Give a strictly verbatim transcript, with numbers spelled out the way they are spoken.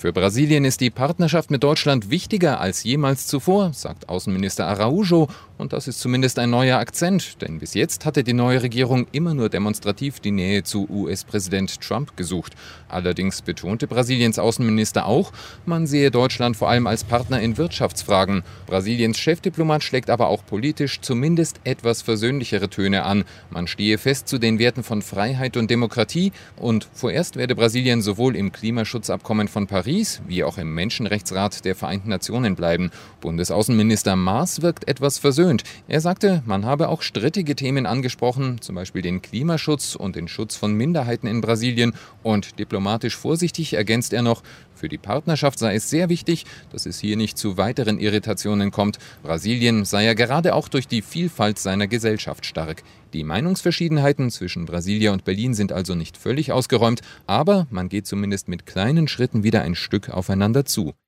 Für Brasilien ist die Partnerschaft mit Deutschland wichtiger als jemals zuvor, sagt Außenminister Araújo. Und das ist zumindest ein neuer Akzent, denn bis jetzt hatte die neue Regierung immer nur demonstrativ die Nähe zu U S-Präsident Trump gesucht. Allerdings betonte Brasiliens Außenminister auch, man sehe Deutschland vor allem als Partner in Wirtschaftsfragen. Brasiliens Chefdiplomat schlägt aber auch politisch zumindest etwas versöhnlichere Töne an. Man stehe fest zu den Werten von Freiheit und Demokratie und vorerst werde Brasilien sowohl im Klimaschutzabkommen von Paris wie auch im Menschenrechtsrat der Vereinten Nationen bleiben. Bundesaußenminister Maas wirkt etwas versöhnt. Er sagte, man habe auch strittige Themen angesprochen, zum Beispiel den Klimaschutz und den Schutz von Minderheiten in Brasilien. Und diplomatisch vorsichtig ergänzt er noch, für die Partnerschaft sei es sehr wichtig, dass es hier nicht zu weiteren Irritationen kommt. Brasilien sei ja gerade auch durch die Vielfalt seiner Gesellschaft stark. Die Meinungsverschiedenheiten zwischen Brasilia und Berlin sind also nicht völlig ausgeräumt, aber man geht zumindest mit kleinen Schritten wieder ein Stück aufeinander zu.